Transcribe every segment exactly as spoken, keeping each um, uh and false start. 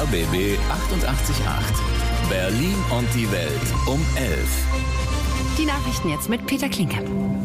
B B achtundachtzig Komma acht. Berlin und die Welt um elf. Die Nachrichten jetzt mit Peter Klinke.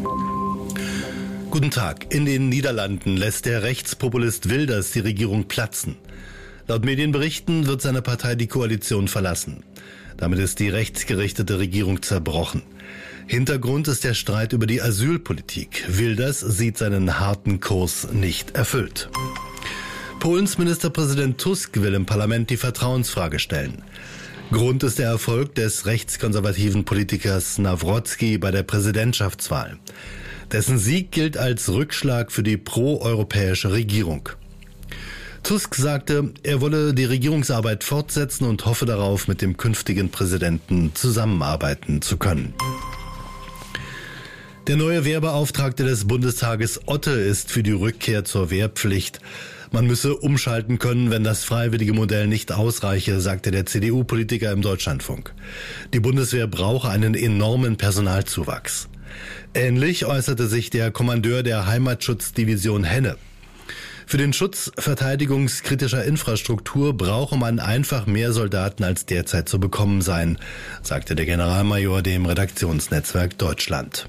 Guten Tag. In den Niederlanden lässt der Rechtspopulist Wilders die Regierung platzen. Laut Medienberichten wird seine Partei die Koalition verlassen. Damit ist die rechtsgerichtete Regierung zerbrochen. Hintergrund ist der Streit über die Asylpolitik. Wilders sieht seinen harten Kurs nicht erfüllt. Polens Ministerpräsident Tusk will im Parlament die Vertrauensfrage stellen. Grund ist der Erfolg des rechtskonservativen Politikers Nawrocki bei der Präsidentschaftswahl. Dessen Sieg gilt als Rückschlag für die proeuropäische Regierung. Tusk sagte, er wolle die Regierungsarbeit fortsetzen und hoffe darauf, mit dem künftigen Präsidenten zusammenarbeiten zu können. Der neue Wehrbeauftragte des Bundestages Otte ist für die Rückkehr zur Wehrpflicht. Man müsse umschalten können, wenn das freiwillige Modell nicht ausreiche, sagte der C D U-Politiker im Deutschlandfunk. Die Bundeswehr brauche einen enormen Personalzuwachs. Ähnlich äußerte sich der Kommandeur der Heimatschutzdivision Henne. Für den Schutz verteidigungskritischer Infrastruktur brauche man einfach mehr Soldaten, als derzeit zu bekommen seien, sagte der Generalmajor dem Redaktionsnetzwerk Deutschland.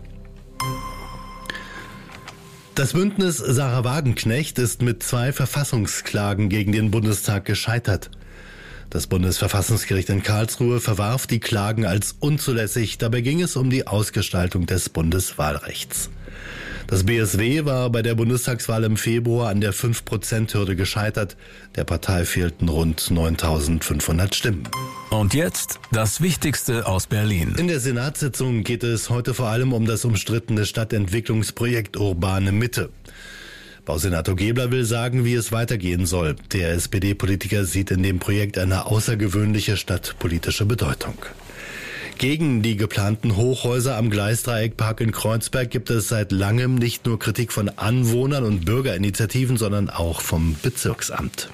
Das Bündnis Sarah Wagenknecht ist mit zwei Verfassungsklagen gegen den Bundestag gescheitert. Das Bundesverfassungsgericht in Karlsruhe verwarf die Klagen als unzulässig. Dabei ging es um die Ausgestaltung des Bundeswahlrechts. Das B S W war bei der Bundestagswahl im Februar an der fünf Prozent Hürde gescheitert. Der Partei fehlten rund neuntausendfünfhundert Stimmen. Und jetzt das Wichtigste aus Berlin. In der Senatssitzung geht es heute vor allem um das umstrittene Stadtentwicklungsprojekt Urbane Mitte. Bausenator Gebler will sagen, wie es weitergehen soll. Der S P D-Politiker sieht in dem Projekt eine außergewöhnliche stadtpolitische Bedeutung. Gegen die geplanten Hochhäuser am Gleisdreieckpark in Kreuzberg gibt es seit langem nicht nur Kritik von Anwohnern und Bürgerinitiativen, sondern auch vom Bezirksamt.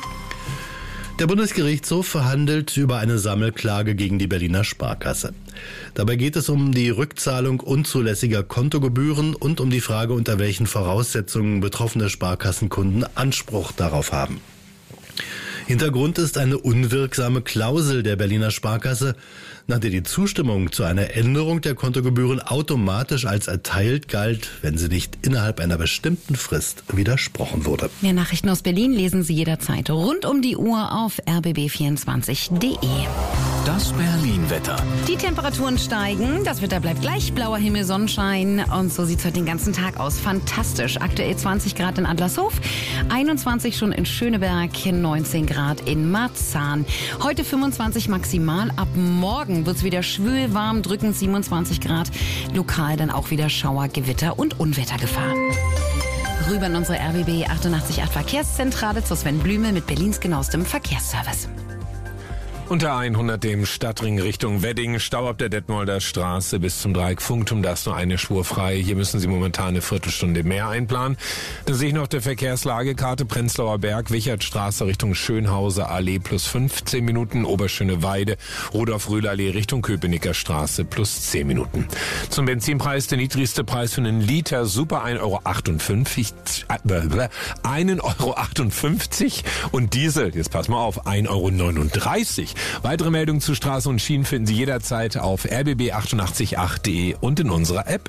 Der Bundesgerichtshof verhandelt über eine Sammelklage gegen die Berliner Sparkasse. Dabei geht es um die Rückzahlung unzulässiger Kontogebühren und um die Frage, unter welchen Voraussetzungen betroffene Sparkassenkunden Anspruch darauf haben. Hintergrund ist eine unwirksame Klausel der Berliner Sparkasse, nach der die Zustimmung zu einer Änderung der Kontogebühren automatisch als erteilt galt, wenn sie nicht innerhalb einer bestimmten Frist widersprochen wurde. Mehr Nachrichten aus Berlin lesen Sie jederzeit rund um die Uhr auf r b b vierundzwanzig punkt d e. Das Berlin-Wetter. Die Temperaturen steigen, das Wetter bleibt gleich, blauer Himmel, Sonnenschein und so sieht es heute den ganzen Tag aus. Fantastisch. Aktuell zwanzig Grad in Adlershof, einundzwanzig schon in Schöneberg, neunzehn Grad in Marzahn. Heute fünfundzwanzig maximal, ab morgen wird es wieder schwül, warm, drückend siebenundzwanzig Grad. Lokal dann auch wieder Schauer, Gewitter und Unwettergefahr. Rüber in unsere R B B achtundachtzig Komma acht Verkehrszentrale zu Sven Blümel mit Berlins genauestem Verkehrsservice. Unter hundert dem Stadtring Richtung Wedding, Stau ab der Detmolder Straße bis zum Dreieck Funktum, da ist nur eine Spur frei. Hier müssen Sie momentan eine Viertelstunde mehr einplanen. Da sehe ich noch der Verkehrslagekarte Prenzlauer Berg, Wichertstraße Richtung Schönhauser Allee plus fünfzehn Minuten, Oberschöneweide, Rudolf-Rühl-Allee Richtung Köpenicker Straße plus zehn Minuten. Zum Benzinpreis, der niedrigste Preis für einen Liter Super ein Euro achtundfünfzig, äh, ein Euro achtundfünfzig und Diesel, jetzt pass mal auf, ein Euro neununddreißig. Weitere Meldungen zu Straße und Schienen finden Sie jederzeit auf r b b achtundachtzig Komma acht punkt d e und in unserer App.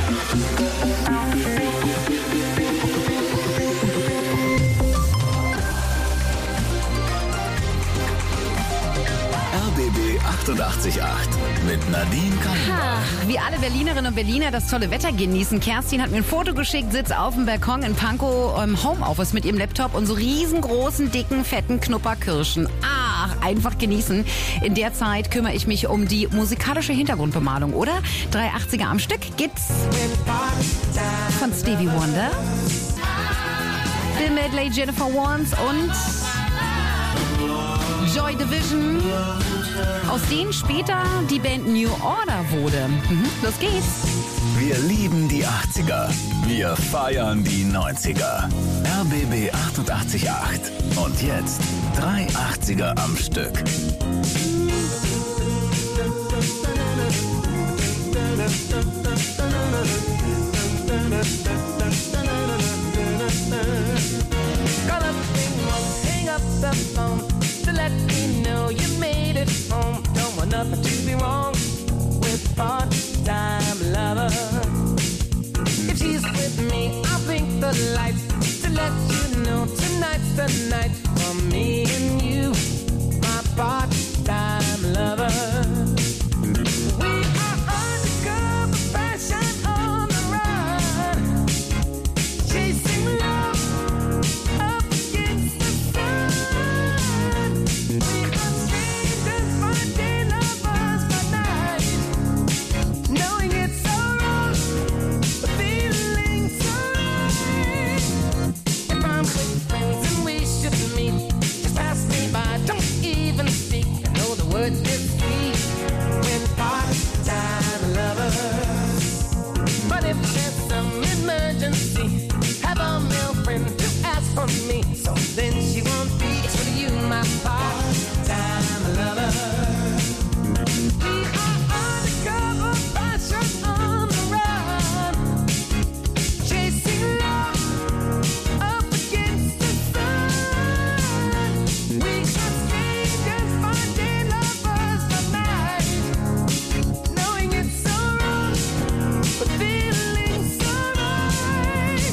R B B achtundachtzig Komma acht mit Nadine Kallenbach. Wie alle Berlinerinnen und Berliner das tolle Wetter genießen. Kerstin hat mir ein Foto geschickt, sitzt auf dem Balkon in Pankow im Homeoffice mit ihrem Laptop und so riesengroßen, dicken, fetten Knupperkirschen. Ach, einfach genießen. In der Zeit kümmere ich mich um die musikalische Hintergrundbemalung, oder? drei achtziger am Stück gibt's von Stevie Wonder, Bill Medley, Jennifer Warnes und Joy Division, aus denen später die Band New Order wurde. Mhm, los geht's. Wir lieben die achtziger. Wir feiern die neunziger. R B B achtundachtzig Komma acht. Und jetzt drei achtziger am Stück. Gonna hang up the phone to let night for me and you, my part-time lover. We are undercover passion on the run, chasing love up against the sun. We are strangers by day, lovers by night, knowing it's so wrong, but feeling so right. If I'm with friends and we should meet, just pass me by, don't even speak. I know the words get sweet when part-time lovers. But if there's some emergency, have a male friend to ask for me, so then she won't be. It's for you, my part-time lover. We are undercover passion on the run, chasing love up against the sun. We are strangers by day, lovers by night, knowing it's so wrong, but feeling so right.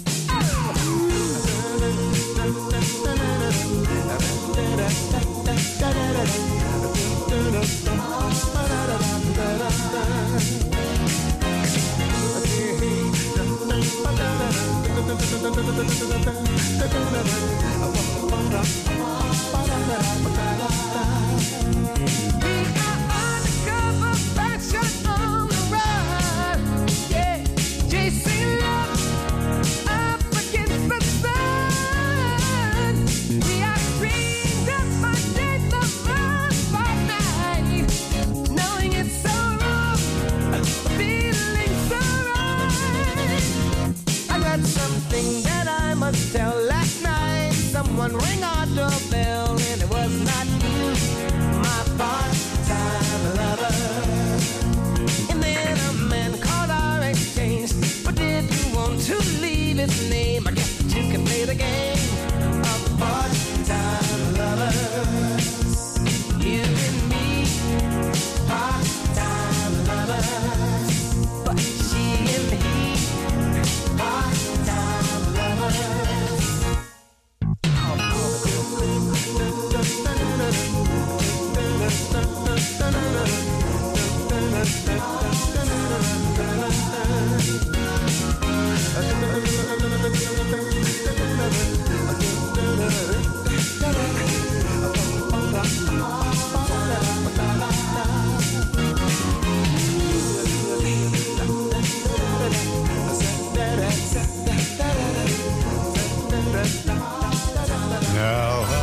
We are undercover passion on the run, yeah, chasing love up against the sun. We are strangers by day, lovers by night, knowing it's so wrong, feeling so right. I got something that I must tell. Last night, someone rang our doorbell, and it was not you, my part-time lover. And then a man called our exchange, but didn't want to leave his name. I guess that you can play the game of part-time lovers. You and me, part-time lovers. But she and he, part-time lovers. Now I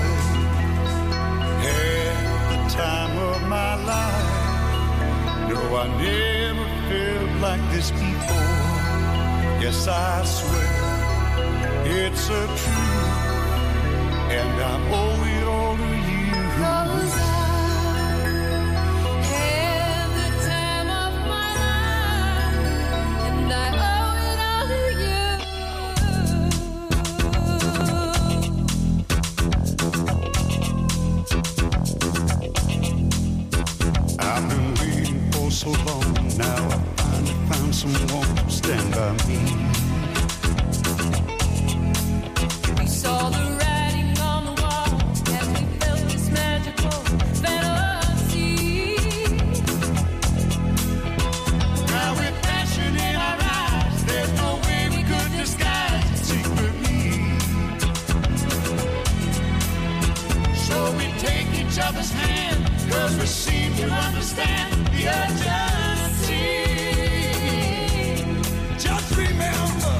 had the time of my life. No, I never felt like this before. Yes, I swear it's a truth, and I owe it all to you. 'Cause I had the time of my life, and I owe it all to you. I've been waiting for so long. Now I finally found someone to stand by me. We saw the writing on the wall as we felt this magical fantasy. Now with passion in our eyes, there's no way we could disguise it secretly. So we take each other's hand, 'cause we seem to understand the urgency. Just remember,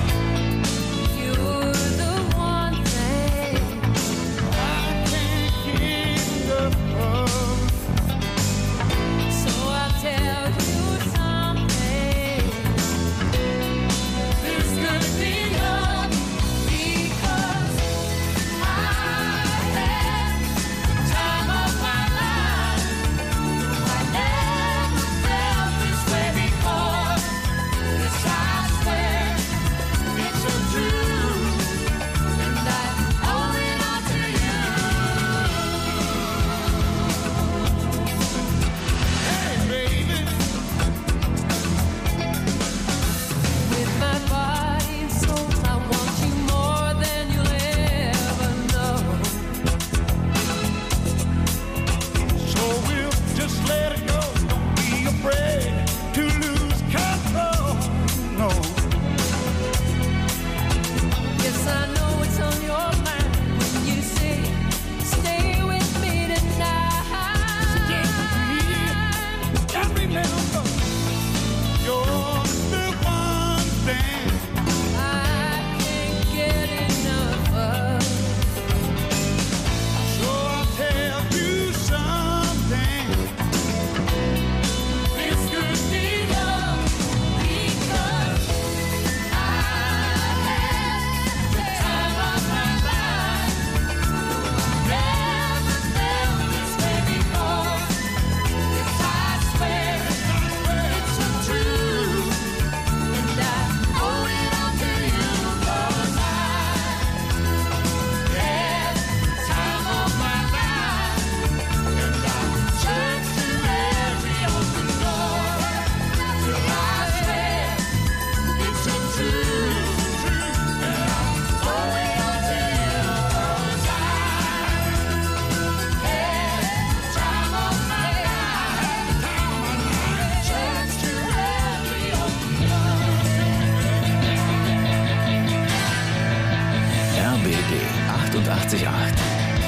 achtzig Komma acht.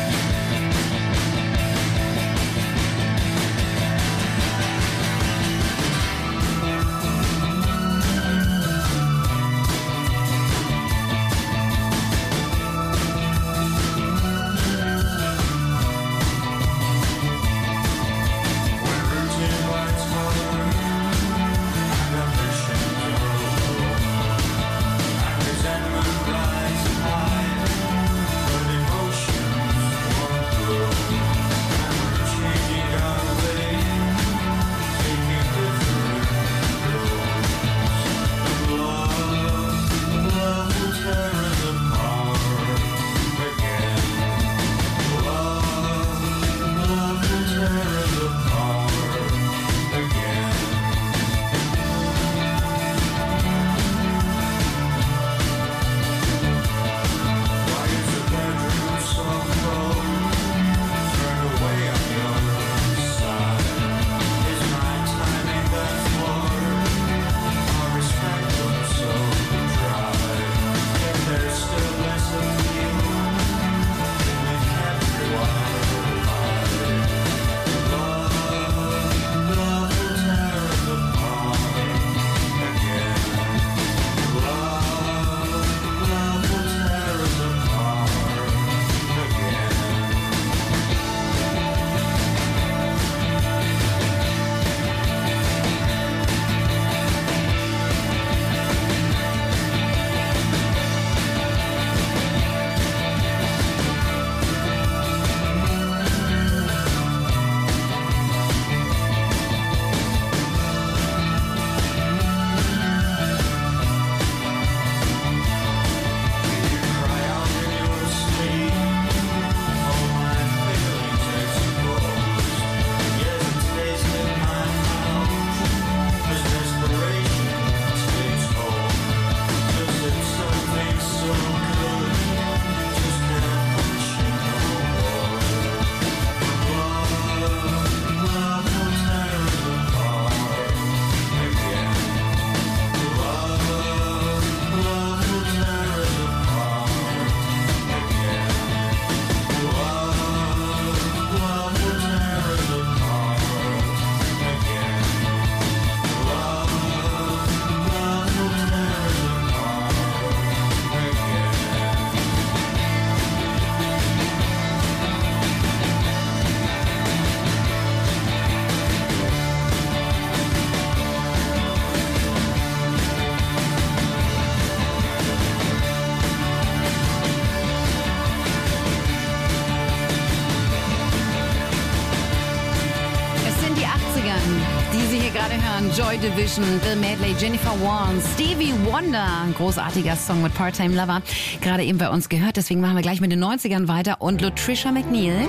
Joy Division, Bill Medley, Jennifer Warnes, Stevie Wonder. Ein großartiger Song mit Part-Time Lover. Gerade eben bei uns gehört. Deswegen machen wir gleich mit den neunzigern weiter. Und Latricia McNeil.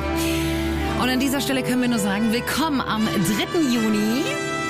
Und an dieser Stelle können wir nur sagen, willkommen am dritten Juni.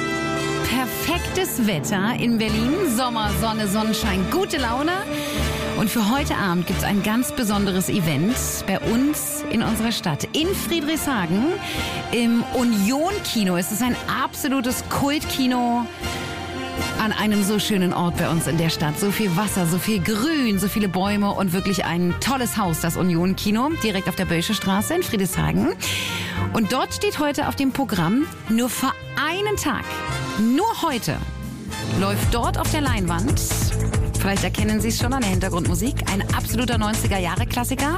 Perfektes Wetter in Berlin. Sommer, Sonne, Sonnenschein, gute Laune. Und für heute Abend gibt es ein ganz besonderes Event bei uns in unserer Stadt. In Friedrichshagen im Union-Kino. Es ist ein absolutes Kultkino an einem so schönen Ort bei uns in der Stadt. So viel Wasser, so viel Grün, so viele Bäume und wirklich ein tolles Haus, das Union-Kino, direkt auf der Böllsche Straße in Friedrichshagen. Und dort steht heute auf dem Programm, nur für einen Tag, nur heute, läuft dort auf der Leinwand, vielleicht erkennen Sie es schon an der Hintergrundmusik, ein absoluter neunziger-Jahre-Klassiker.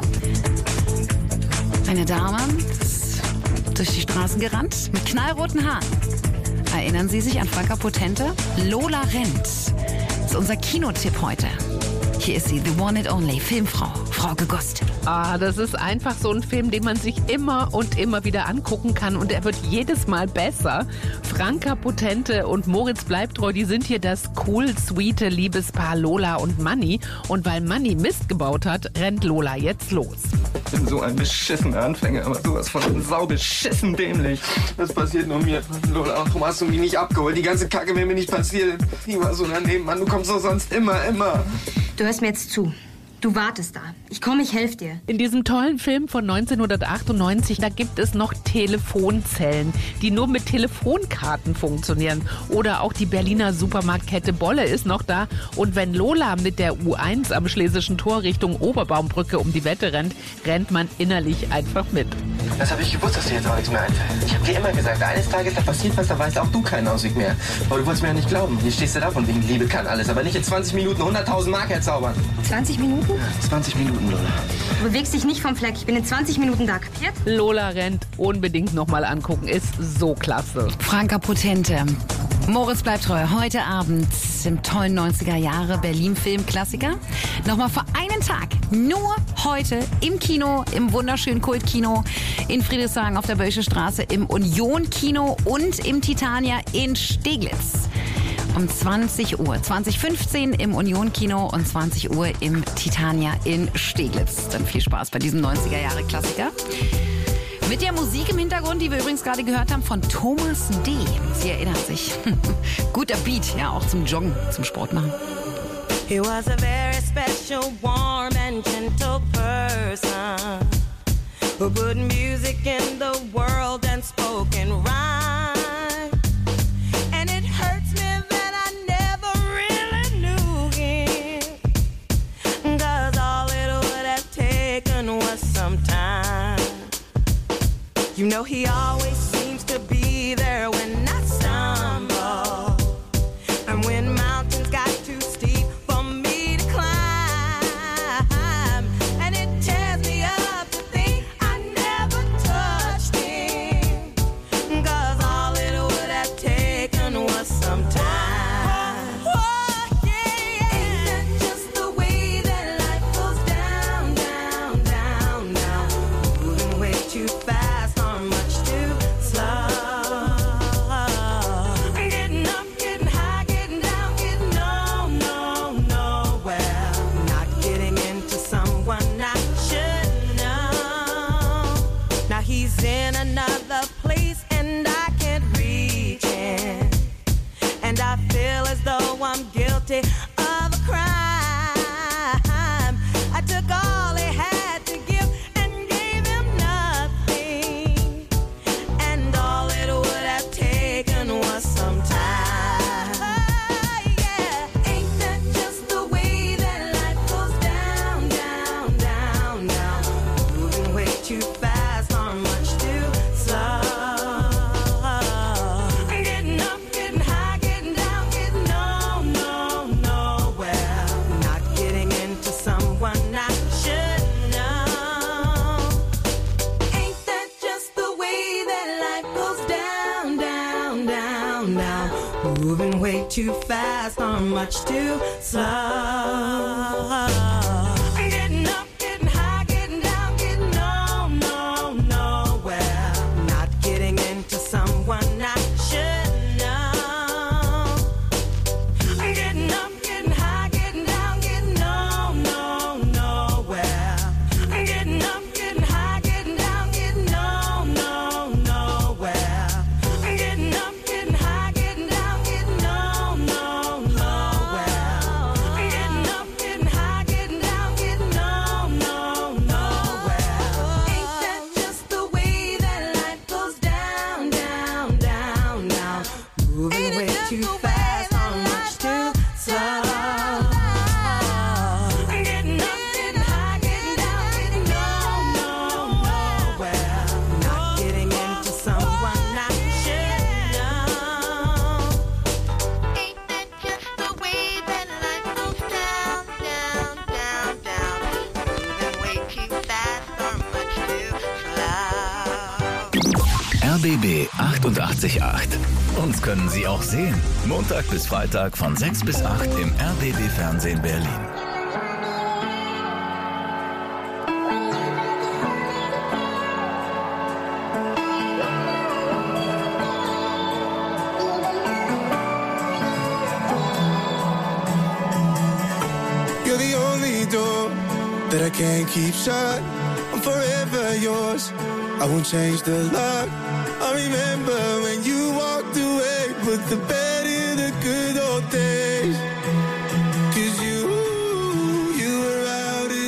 Eine Dame ist durch die Straßen gerannt mit knallroten Haaren. Erinnern Sie sich an Franka Potente? Lola rennt. Das ist unser Kinotipp heute. Hier ist sie, The One and Only, Filmfrau, Frauke Gost. Ah, das ist einfach so ein Film, den man sich immer und immer wieder angucken kann und er wird jedes Mal besser. Franka Potente und Moritz Bleibtreu, die sind hier das cool, sweete Liebespaar Lola und Manni. Und weil Manni Mist gebaut hat, rennt Lola jetzt los. Ich bin so ein beschissener Anfänger, aber sowas von saubeschissen dämlich. Das passiert nur mir. Lola, warum hast du mich nicht abgeholt? Die ganze Kacke wäre mir nicht passiert. Ich war so daneben, Mann, du kommst doch sonst immer, immer. Du hörst mir jetzt zu. Du wartest da. Ich komme, ich helfe dir. In diesem tollen Film von neunzehnhundertachtundneunzig, da gibt es noch Telefonzellen, die nur mit Telefonkarten funktionieren. Oder auch die Berliner Supermarktkette Bolle ist noch da. Und wenn Lola mit der U eins am Schlesischen Tor Richtung Oberbaumbrücke um die Wette rennt, rennt man innerlich einfach mit. Das habe ich gewusst, dass dir jetzt auch nichts mehr einfällt. Ich habe dir immer gesagt, eines Tages, da passiert was, da weißt auch du keinen Ausweg mehr. Aber du wolltest mir ja nicht glauben. Hier stehst du da von wegen Liebe kann alles, aber nicht in zwanzig Minuten hunderttausend Mark herzaubern. zwanzig Minuten? Ja, zwanzig Minuten, Lola. Du bewegst dich nicht vom Fleck. Ich bin in zwanzig Minuten da, kapiert? Lola rennt, unbedingt nochmal angucken, ist so klasse. Franka Potente. Moritz bleibt treu. Heute Abend im tollen neunziger Jahre Berlin-Filmklassiker. Nochmal für einen Tag, nur heute im Kino, im wunderschönen Kultkino in Friedrichshagen auf der Böllsche Straße, im Union-Kino und im Titania in Steglitz. Um zwanzig Uhr, zwanzig fünfzehn im Union-Kino und zwanzig Uhr im Titania in Steglitz. Dann viel Spaß bei diesem neunziger Jahre Klassiker. Mit der Musik im Hintergrund, die wir übrigens gerade gehört haben, von Thomas D. Sie erinnert sich. Guter Beat, ja, auch zum Joggen, zum Sport machen. He was a very special, warm and gentle person who put music in the world and spoke in rhyme. And it hurts me that I never really knew him, 'cause all it would have taken was some time. You know he always seems to be there when I stumble, and when mountains got too steep for me to climb, and it tears me up to think I never touched him, 'cause all it would have taken was some time. Oh, yeah, ain't that just the way that life goes down, down, down, down, moving way too fast. In another place and I can't reach him, and I feel as though I'm guilty of a crime. I took all he had to give and gave him nothing, and all it would have taken was some time. Oh, yeah. Ain't that just the way that life goes down, down, down, down, moving way too fast. Moving way too fast or much too slow. Getting up, getting high, getting down, getting no, no, nowhere. Not getting into someone I should know. Getting up, getting high, getting down, getting no, no, nowhere. Getting up, getting high, getting down, getting no, no, nowhere. Getting up, getting high, getting down. Too fast or much too slow. Getting up, getting high, getting down, getting no, no, nowhere. Not getting into someone I should know. Ain't that just the way that life goes down, down, down, down? Moving way too fast or much too slow. R B B achtundachtzig Komma acht. Uns können Sie auch sehen. Montag bis Freitag von sechs bis acht im R B B Fernsehen Berlin. You're the only door that I can't keep shut. I'm forever yours. I won't change the lock. I remember when you walked away, put the bed in the good old days. 'Cause you, you were out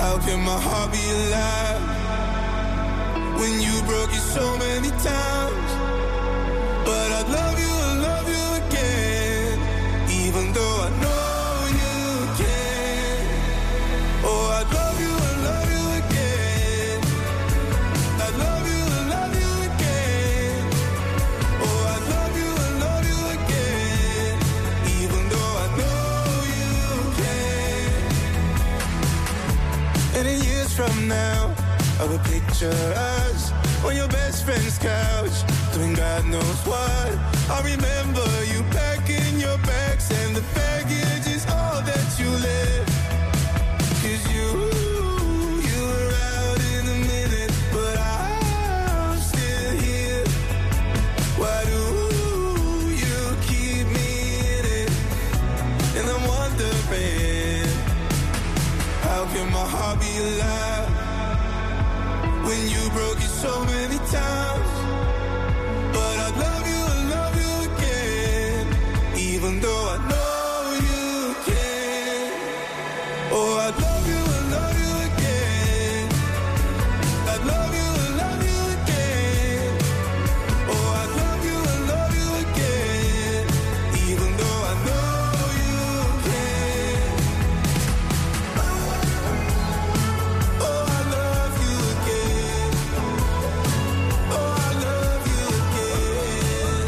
How can my heart be alive when you broke it so many times? But I'd love you, I'd love you again, even though I know you can. Oh, I'd love you, I'd love you again. I'd love you, I'd love you again. Oh, I'd love you, I'd love you again, even though I know you can. And in years from now, I will picture us on your best friend's couch, doing God knows what. I remember you packing your bags, and the baggage is all that you left. Cause you, you were out in a minute, but I'm still here. Why do you keep me in it? And I'm wondering, how can my heart be alive when you broke it so many times? But I'd love you, I'd love you again, even though I know you can. Oh, I'd love you, I'd love you again. I'd love you, I'd love you again. Oh, I'd love you, I'd love you again, even though I know you can. Oh, I love you again. Oh, I love you again,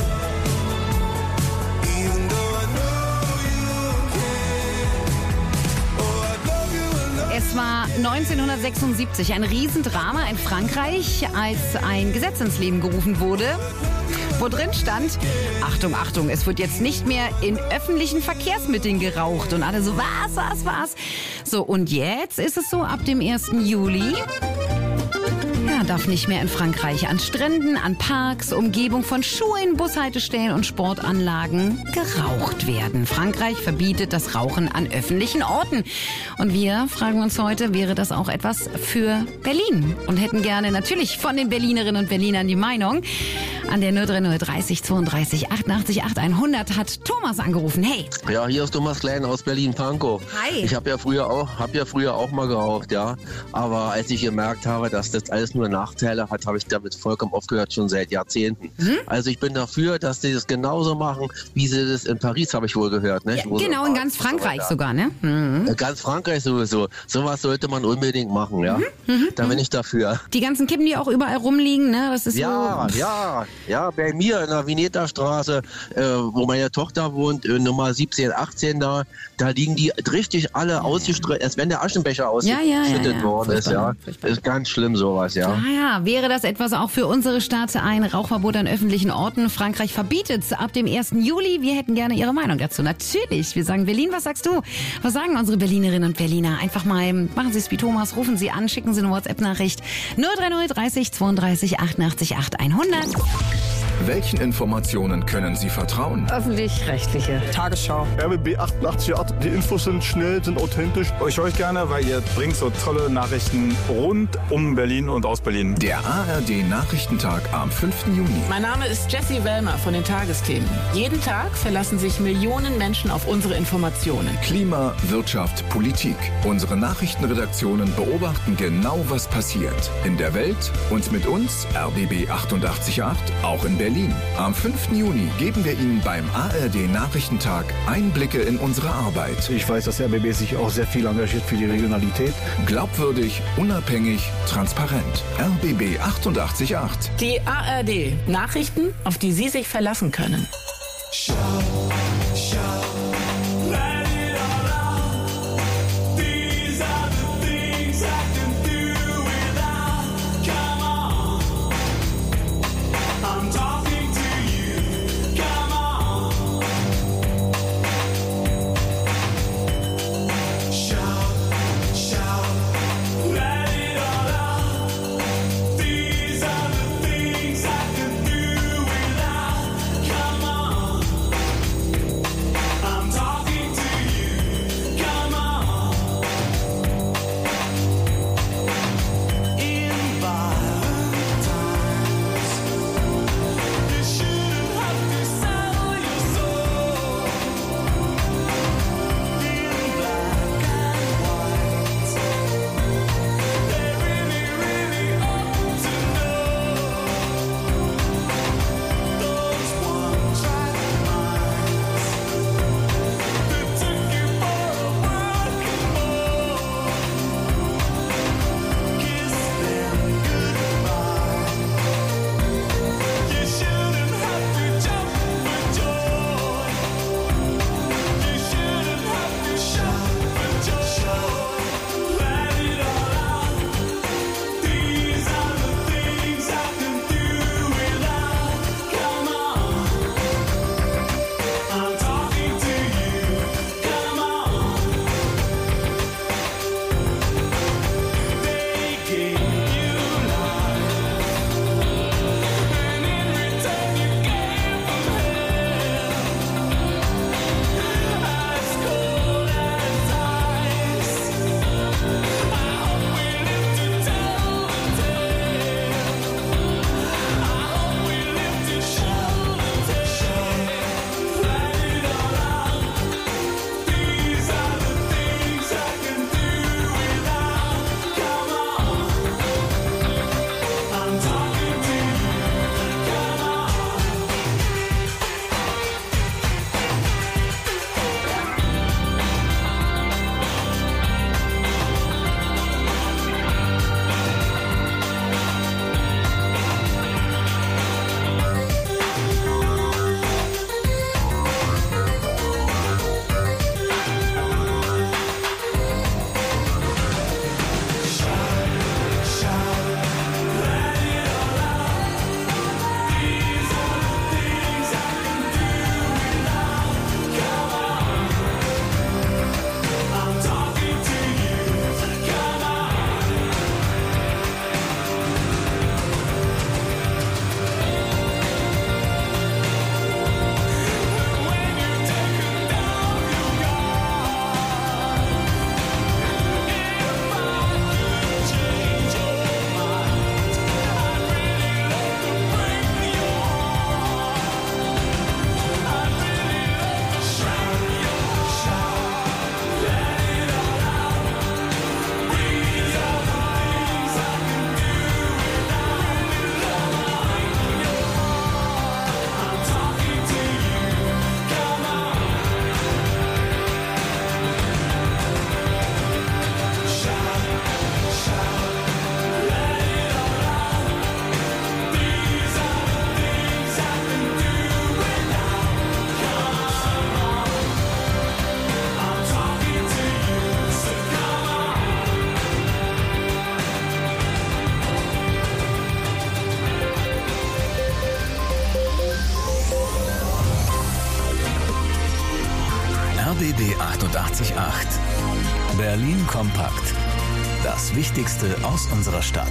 even though I know you can. Oh, I love you, I love you. Es war neunzehnhundertsechsundsiebzig ein Riesendrama in Frankreich, als ein Gesetz ins Leben gerufen wurde, wo drin stand, Achtung, Achtung, es wird jetzt nicht mehr in öffentlichen Verkehrsmitteln geraucht. Und alle so, was, was, was? So, und jetzt ist es so, ab dem ersten Juli... Ja, darf nicht mehr in Frankreich an Stränden, an Parks, Umgebung von Schulen, Bushaltestellen und Sportanlagen geraucht werden. Frankreich verbietet das Rauchen an öffentlichen Orten. Und wir fragen uns heute, wäre das auch etwas für Berlin? Und hätten gerne natürlich von den Berlinerinnen und Berlinern die Meinung. An der null drei null dreißig zweiunddreißig achtundachtzig acht hundert hat Thomas angerufen. Hey. Ja, hier ist Thomas Klein aus Berlin-Pankow. Hi. Ich habe ja früher auch, habe ja früher auch mal geraucht, ja. Aber als ich gemerkt habe, dass das alles nur Nachteile hat, habe ich damit vollkommen aufgehört, schon seit Jahrzehnten. Mhm. Also ich bin dafür, dass sie das genauso machen, wie sie das in Paris, habe ich wohl gehört. Ne? Ja, genau, in ganz Frankreich so sogar, ne? Mhm. In ganz Frankreich sowieso. Sowas sollte man unbedingt machen, ja. Mhm. Mhm. Da bin ich dafür. Die ganzen Kippen, die auch überall rumliegen, ne? Das ist ja, so... ja, ja. Bei mir in der Vineta-Straße, äh, wo meine Tochter wohnt, äh, Nummer siebzehn, achtzehn da, da liegen die richtig alle ja. ausgestreut, als wenn der Aschenbecher ausgeschüttet ja, ja, ja, ja. worden ist, ja. Furchtbar. Ist ganz schlimm sowas, ja. Ah ja, wäre das etwas auch für unsere Stadt, ein Rauchverbot an öffentlichen Orten? Frankreich verbietet es ab dem ersten Juli. Wir hätten gerne Ihre Meinung dazu. Natürlich, wir sagen Berlin, was sagst du? Was sagen unsere Berlinerinnen und Berliner? Einfach mal, machen Sie es wie Thomas, rufen Sie an, schicken Sie eine WhatsApp-Nachricht null drei null dreißig zweiunddreißig achtundachtzig acht hundert. Welchen Informationen können Sie vertrauen? Öffentlich-rechtliche. Tagesschau. R B B achtundachtzig Acht, die Infos sind schnell, sind authentisch. Ich höre euch gerne, weil ihr bringt so tolle Nachrichten rund um Berlin und aus Berlin. Der A R D-Nachrichtentag am fünften Juni. Mein Name ist Jessie Wellmer von den Tagesthemen. Jeden Tag verlassen sich Millionen Menschen auf unsere Informationen. Klima, Wirtschaft, Politik. Unsere Nachrichtenredaktionen beobachten genau, was passiert. In der Welt und mit uns, R B B achtundachtzig Acht, auch in Berlin. Am fünften Juni geben wir Ihnen beim A R D-Nachrichtentag Einblicke in unsere Arbeit. Ich weiß, dass R B B sich auch sehr viel engagiert für die Regionalität. Glaubwürdig, unabhängig, transparent. R B B achtundachtzig Acht. Die A R D. Nachrichten, auf die Sie sich verlassen können. Show, show. Let it all out. These are the things I can do without. Come on. I'm talking to you. Come on. Shout, shout. Let it all out. These are the things I can do without. Come on. achtundachtzig Komma acht. Berlin kompakt. Das Wichtigste aus unserer Stadt.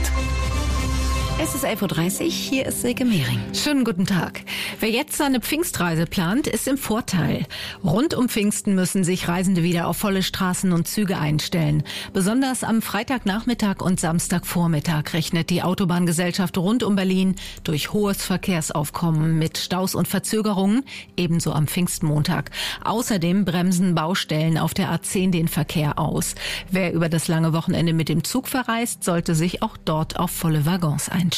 Es ist elf Uhr dreißig, hier ist Silke Mehring. Schönen guten Tag. Wer jetzt seine Pfingstreise plant, ist im Vorteil. Rund um Pfingsten müssen sich Reisende wieder auf volle Straßen und Züge einstellen. Besonders am Freitagnachmittag und Samstagvormittag rechnet die Autobahngesellschaft rund um Berlin durch hohes Verkehrsaufkommen mit Staus und Verzögerungen, ebenso am Pfingstmontag. Außerdem bremsen Baustellen auf der A zehn den Verkehr aus. Wer über das lange Wochenende mit dem Zug verreist, sollte sich auch dort auf volle Waggons einstellen.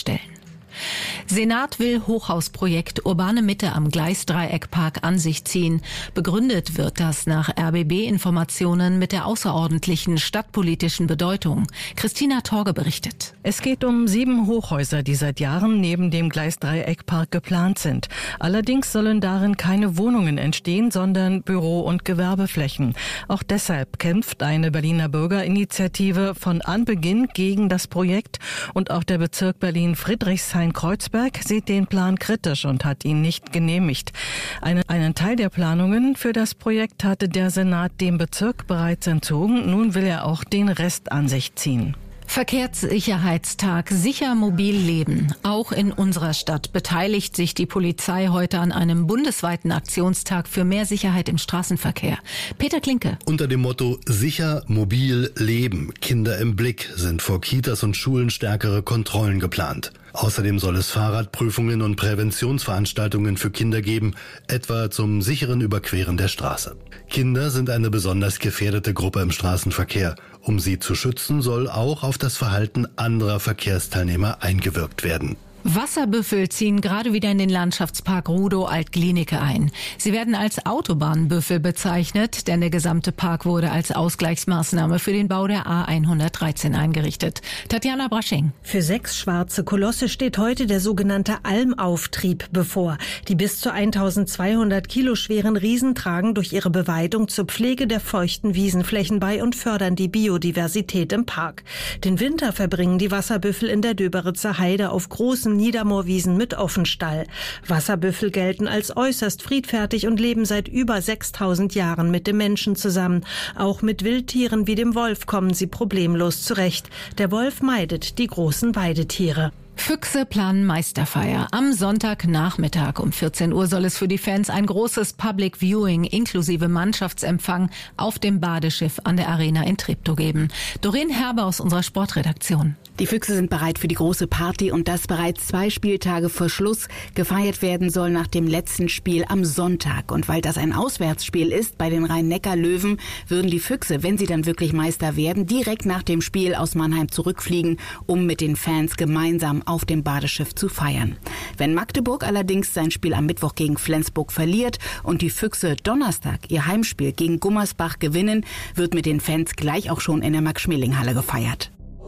Senat will Hochhausprojekt Urbane Mitte am Gleisdreieckpark an sich ziehen. Begründet wird das nach R B B-Informationen mit der außerordentlichen stadtpolitischen Bedeutung. Christina Torge berichtet. Es geht um sieben Hochhäuser, die seit Jahren neben dem Gleisdreieckpark geplant sind. Allerdings sollen darin keine Wohnungen entstehen, sondern Büro- und Gewerbeflächen. Auch deshalb kämpft eine Berliner Bürgerinitiative von Anbeginn gegen das Projekt und auch der Bezirk Berlin-Friedrichshain-Kreuzberg sieht den Plan kritisch und hat ihn nicht genehmigt. Eine, einen Teil der Planungen für das Projekt hatte der Senat dem Bezirk bereits entzogen. Nun will er auch den Rest an sich ziehen. Verkehrssicherheitstag, sicher mobil leben. Auch in unserer Stadt beteiligt sich die Polizei heute an einem bundesweiten Aktionstag für mehr Sicherheit im Straßenverkehr. Peter Klinke. Unter dem Motto Sicher mobil leben, Kinder im Blick, sind vor Kitas und Schulen stärkere Kontrollen geplant. Außerdem soll es Fahrradprüfungen und Präventionsveranstaltungen für Kinder geben, etwa zum sicheren Überqueren der Straße. Kinder sind eine besonders gefährdete Gruppe im Straßenverkehr. Um sie zu schützen, soll auch auf das Verhalten anderer Verkehrsteilnehmer eingewirkt werden. Wasserbüffel ziehen gerade wieder in den Landschaftspark Rudow-Altglienicke ein. Sie werden als Autobahnbüffel bezeichnet, denn der gesamte Park wurde als Ausgleichsmaßnahme für den Bau der A hundertdreizehn eingerichtet. Tatjana Brasching. Für sechs schwarze Kolosse steht heute der sogenannte Almauftrieb bevor. Die bis zu eintausendzweihundert Kilo schweren Riesen tragen durch ihre Beweidung zur Pflege der feuchten Wiesenflächen bei und fördern die Biodiversität im Park. Den Winter verbringen die Wasserbüffel in der Döberitzer Heide auf großen Niedermoorwiesen mit Offenstall. Wasserbüffel gelten als äußerst friedfertig und leben seit über sechstausend Jahren mit dem Menschen zusammen. Auch mit Wildtieren wie dem Wolf kommen sie problemlos zurecht. Der Wolf meidet die großen Weidetiere. Füchse planen Meisterfeier. Am Sonntagnachmittag um vierzehn Uhr soll es für die Fans ein großes Public Viewing inklusive Mannschaftsempfang auf dem Badeschiff an der Arena in Treptow geben. Doreen Herber aus unserer Sportredaktion. Die Füchse sind bereit für die große Party und das bereits zwei Spieltage vor Schluss. Gefeiert werden soll nach dem letzten Spiel am Sonntag. Und weil das ein Auswärtsspiel ist bei den Rhein-Neckar-Löwen, würden die Füchse, wenn sie dann wirklich Meister werden, direkt nach dem Spiel aus Mannheim zurückfliegen, um mit den Fans gemeinsam auf dem Badeschiff zu feiern. Wenn Magdeburg allerdings sein Spiel am Mittwoch gegen Flensburg verliert und die Füchse Donnerstag ihr Heimspiel gegen Gummersbach gewinnen, wird mit den Fans gleich auch schon in der Max-Schmeling-Halle gefeiert.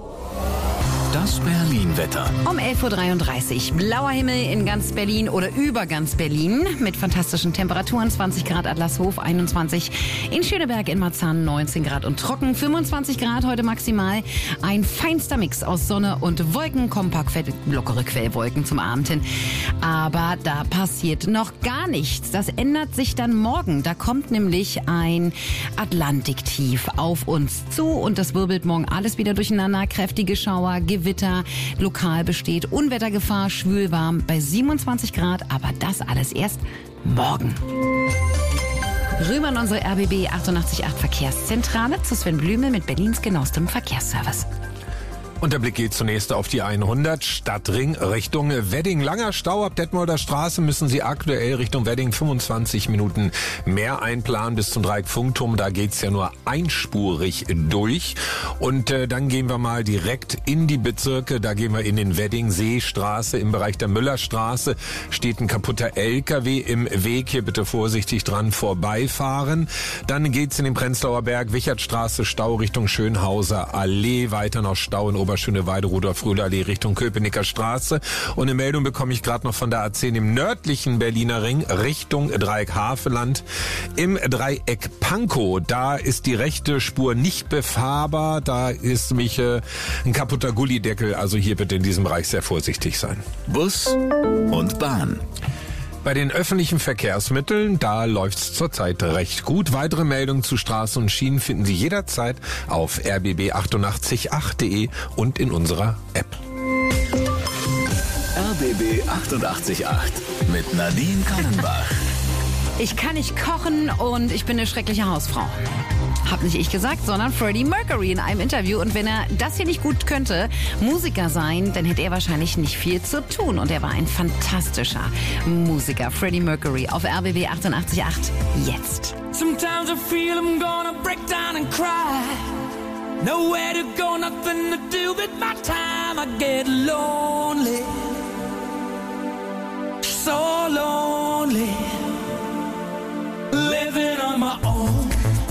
Das Berlin-Wetter. Um elf Uhr dreiunddreißig. Blauer Himmel in ganz Berlin oder über ganz Berlin mit fantastischen Temperaturen. zwanzig Grad Adlershof, einundzwanzig in Schöneberg, in Marzahn neunzehn Grad und trocken. fünfundzwanzig Grad heute maximal. Ein feinster Mix aus Sonne und Wolken. Kompakt lockere Quellwolken zum Abend hin. Aber da passiert noch gar nichts. Das ändert sich dann morgen. Da kommt nämlich ein Atlantiktief auf uns zu und das wirbelt morgen alles wieder durcheinander. Kräftige Schauer, Gewitter, lokal besteht Unwettergefahr, schwülwarm bei siebenundzwanzig Grad, aber das alles erst morgen. Rüber in unsere R B B achtundachtzig Komma acht Verkehrszentrale zu Sven Blümel mit Berlins genauestem Verkehrsservice. Und der Blick geht zunächst auf die hundert Stadtring Richtung Wedding. Langer Stau ab Detmolder Straße müssen Sie aktuell Richtung Wedding fünfundzwanzig Minuten mehr einplanen bis zum Dreieck-Funkturm. Da geht's ja nur einspurig durch. Und äh, dann gehen wir mal direkt in die Bezirke. Da gehen wir in den Wedding-Seestraße. Im Bereich der Müllerstraße steht ein kaputter L K W im Weg. Hier bitte vorsichtig dran vorbeifahren. Dann geht's in den Prenzlauer Berg, Wichertstraße, Stau Richtung Schönhauser Allee. Weiter noch Stau in Oberschöneweide, Rudolf-Röhler-Allee Richtung Köpenicker Straße. Und eine Meldung bekomme ich gerade noch von der A zehn im nördlichen Berliner Ring Richtung Dreieck Havelland. Im Dreieck Pankow, da ist die rechte Spur nicht befahrbar. Da ist nämlich äh, ein kaputter Gullideckel. Also hier bitte in diesem Bereich sehr vorsichtig sein. Bus und Bahn. Bei den öffentlichen Verkehrsmitteln, da läuft's zurzeit recht gut. Weitere Meldungen zu Straßen und Schienen finden Sie jederzeit auf r b b achtundachtzig acht punkt de und in unserer App. R B B achtundachtzig acht mit Nadine Kannenbach. Ich kann nicht kochen und ich bin eine schreckliche Hausfrau. Hab nicht ich gesagt, sondern Freddie Mercury in einem Interview. Und wenn er das hier nicht gut könnte, Musiker sein, dann hätte er wahrscheinlich nicht viel zu tun. Und er war ein fantastischer Musiker. Freddie Mercury auf R B B achtundachtzig acht jetzt. Sometimes I feel I'm gonna break down and cry. Nowhere to go, nothing to do with my time. I get lonely, so lonely, living on my own.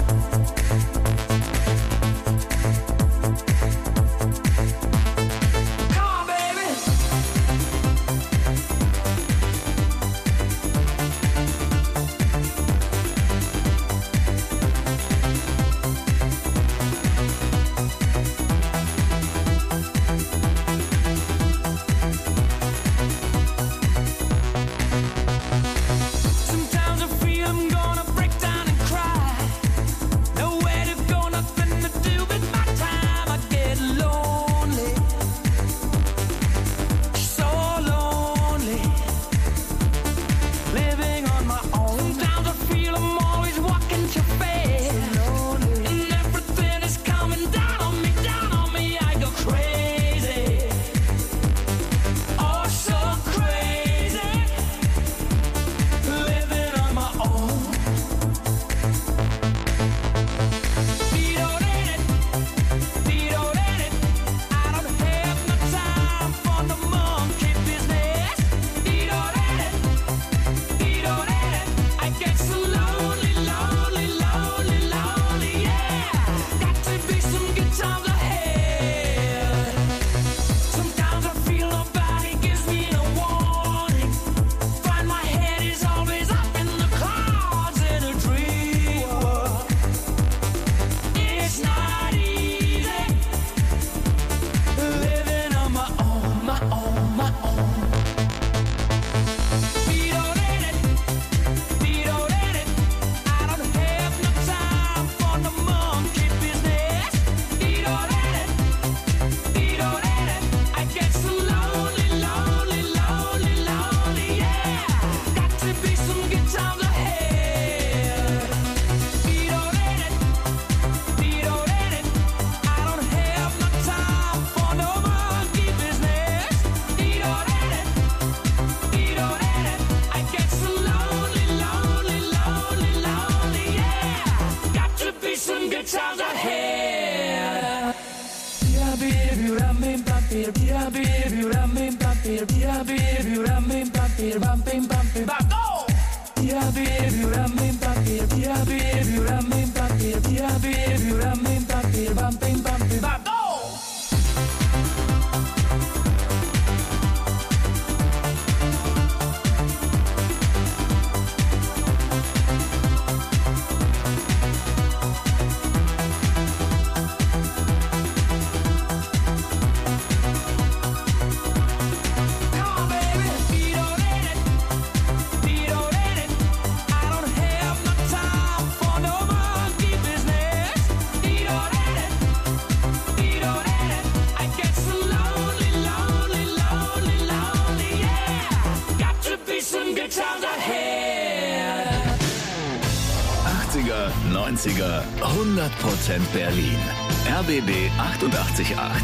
achtziger, neunziger, hundert Prozent Berlin. R B B achtundachtzig acht.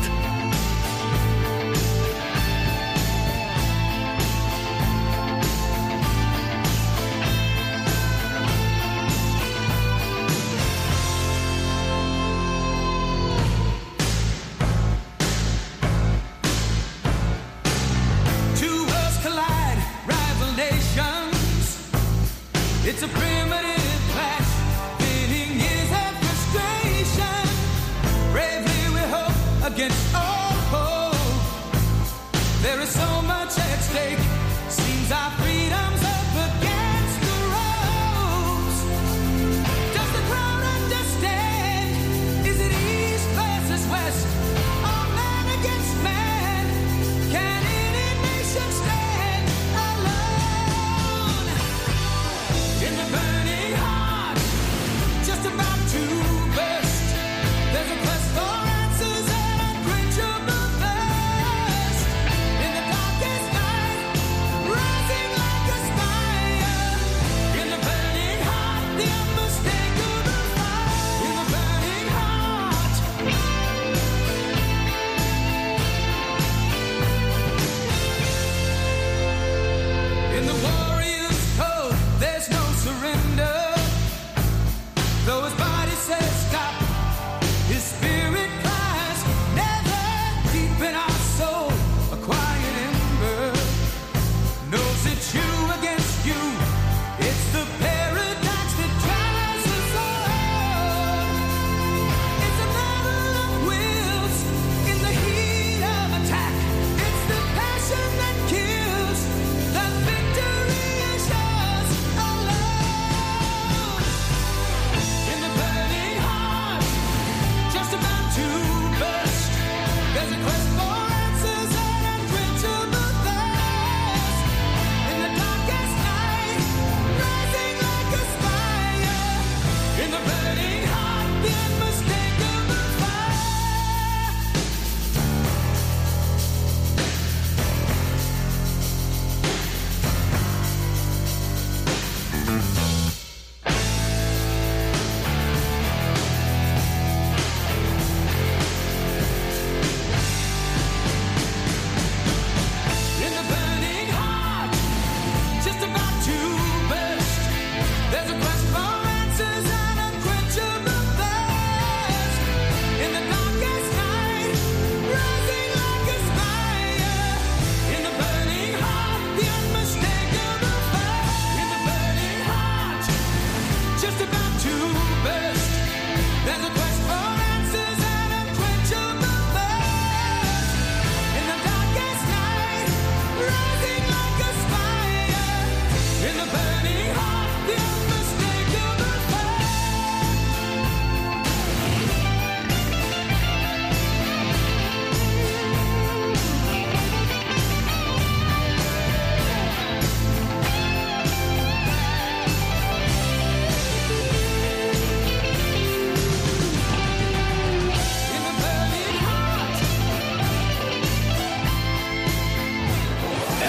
It's a primitive clash, pitting years of frustration. Bravely we hope against all hope. There is so much at stake. Seems our freedom's up against the ropes. Does the crowd understand? Is it east versus west? Or man against man? Can any nation stand alone?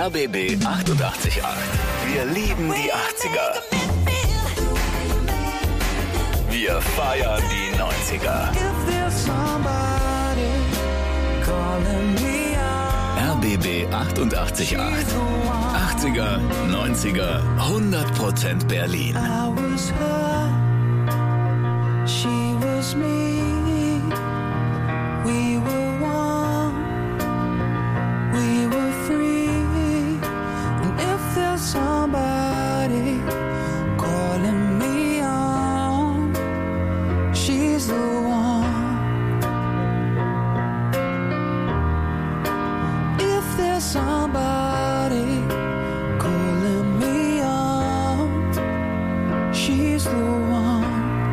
R B B achtundachtzig Komma acht. Wir lieben die achtziger. Wir feiern die neunziger. R B B achtundachtzig Komma acht. achtziger, neunziger, hundert Prozent Berlin. She was me. We were one. We were free. And if there's somebody calling me on, she's the one. If there's somebody calling me on, she's the one.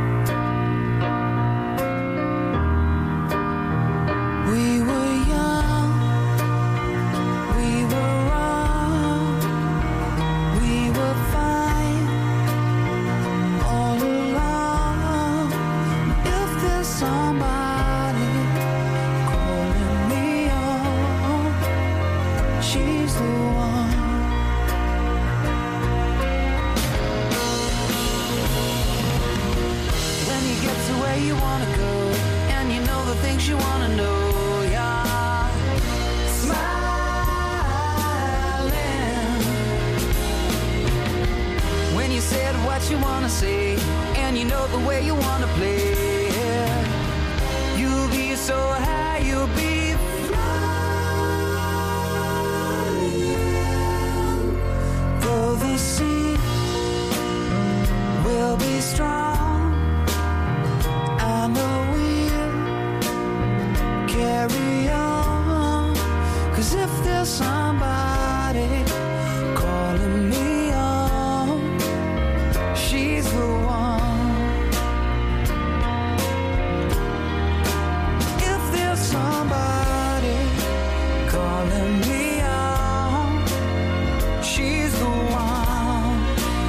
We were young, we were wrong, we were fine all along. If there's somebody calling me on, she's the one. When you get to where you wanna go, and you know the things you wanna know. When you said what you wanna say, and you know the way you wanna play, you'll be so high, you'll be flying. Though the sea will be strong, I know we'll carry on. 'Cause if there's somebody calling me on, she's the one. If there's somebody calling me on, she's the one.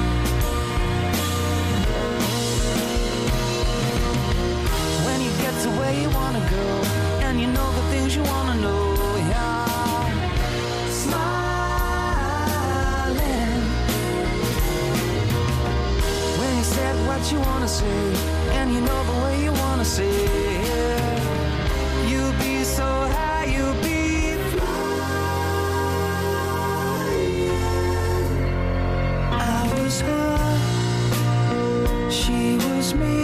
When you get to where you wanna go, and you know the things you wanna know, yeah. Smiling. When you said what you wanna say, and you know the way you wanna say it, you'll be so high, you'll be flying. I was her, she was me.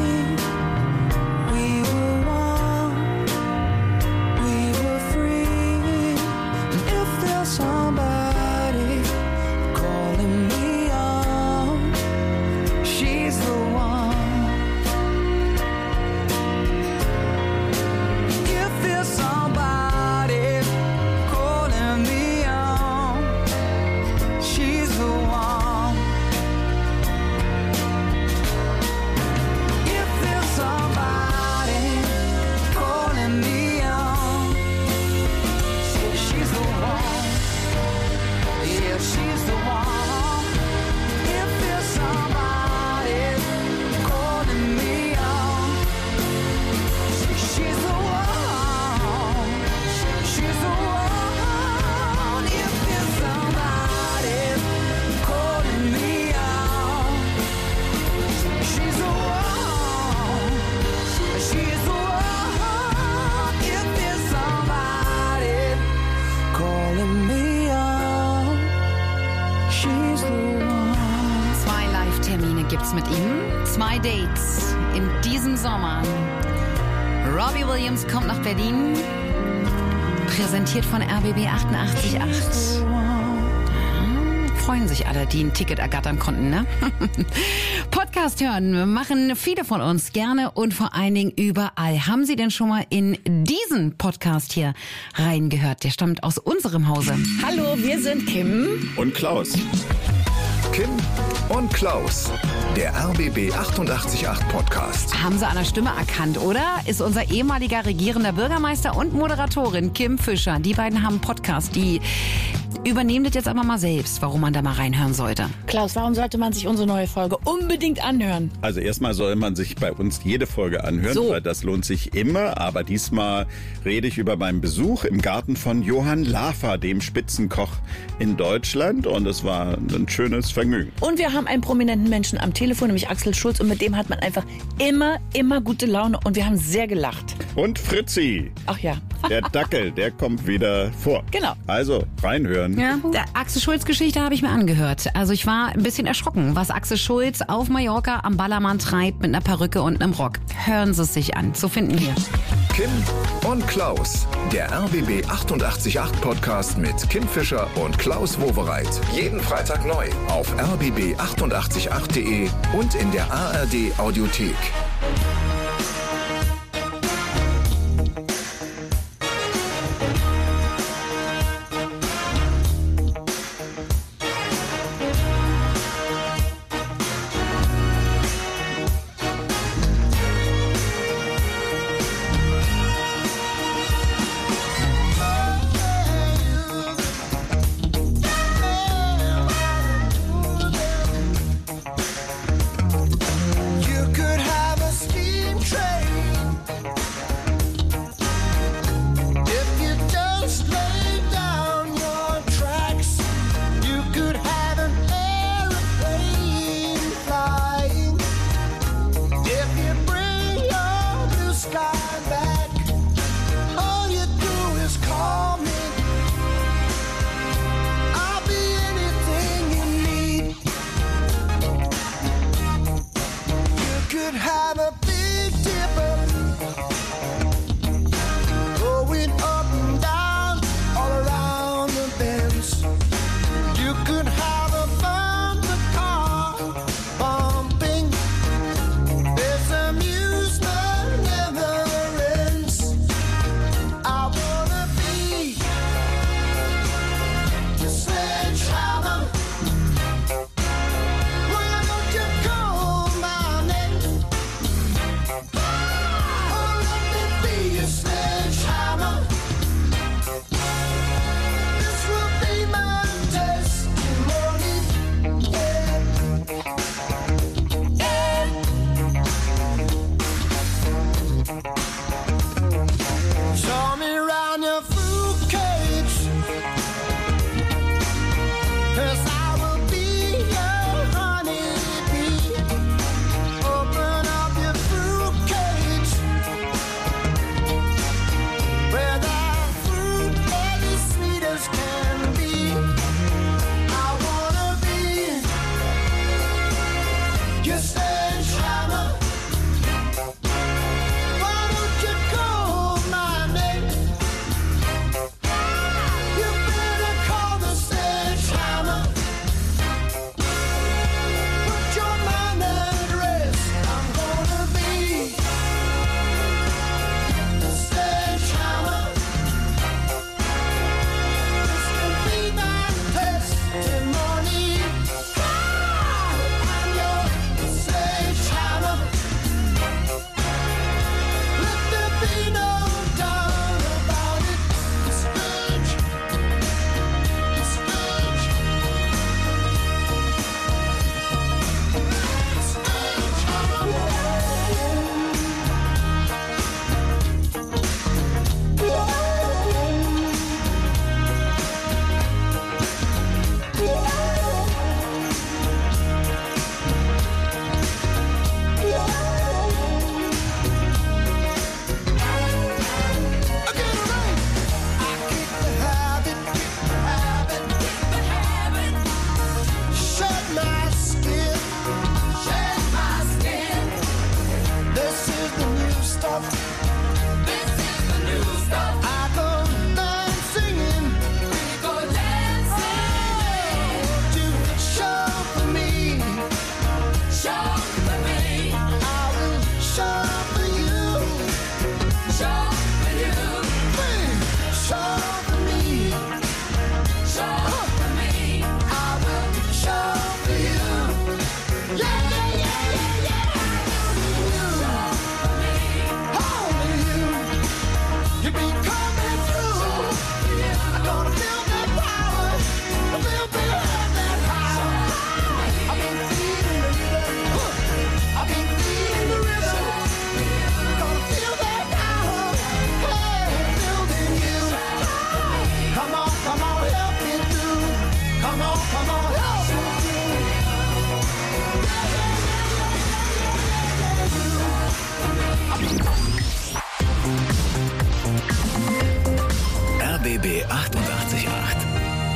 We were one, we were free. And if there's somebody calling me on, she's the one. If there's somebody calling me on, she's the one. If there's somebody calling me on, she's the one. Yeah, she's the one. If there's somebody calling me on, she's the one. She's the one. If there's somebody calling me on, she's the one. She's the one. If there's somebody calling me on, she's the one. Zwei Live-Termine gibt's mit ihm. Zwei Dates in diesem Sommer. Robbie Williams kommt nach Berlin. Präsentiert von R B B achtundachtzig Komma acht. Freuen sich alle, die ein Ticket ergattern konnten, ne? Podcast hören machen viele von uns gerne und vor allen Dingen überall. Haben Sie denn schon mal in diesen Podcast hier reingehört? Der stammt aus unserem Hause. Hallo, wir sind Kim und Klaus. Kim und Klaus, der R B B achtundachtzig Komma acht Podcast. Haben Sie an der Stimme erkannt, oder? Ist unser ehemaliger regierender Bürgermeister und Moderatorin Kim Fischer. Die beiden haben einen Podcast, die übernehmt das jetzt aber mal selbst, warum man da mal reinhören sollte. Klaus, warum sollte man sich unsere neue Folge unbedingt anhören? Also erstmal soll man sich bei uns jede Folge anhören, So. weil das lohnt sich immer. Aber diesmal rede ich über meinen Besuch im Garten von Johann Lafer, dem Spitzenkoch in Deutschland. Und es war ein schönes Vergnügen. Und wir haben einen prominenten Menschen am Telefon, nämlich Axel Schulz. Und mit dem hat man einfach immer, immer gute Laune. Und wir haben sehr gelacht. Und Fritzi, Ach ja. der Dackel, der kommt wieder vor. Genau. Also reinhören. Ja, der Axel Schulz-Geschichte habe ich mir angehört. Also ich war ein bisschen erschrocken, was Axel Schulz auf Mallorca am Ballermann treibt mit einer Perücke und einem Rock. Hören Sie es sich an. Zu finden hier. Kim und Klaus, der R B B achtundachtzig Komma acht Podcast mit Kim Fischer und Klaus Wowereit. Jeden Freitag neu auf r b b achtundachtzig Komma acht punkt de und in der A R D Audiothek. You could have a B B achtundachtzig Komma acht.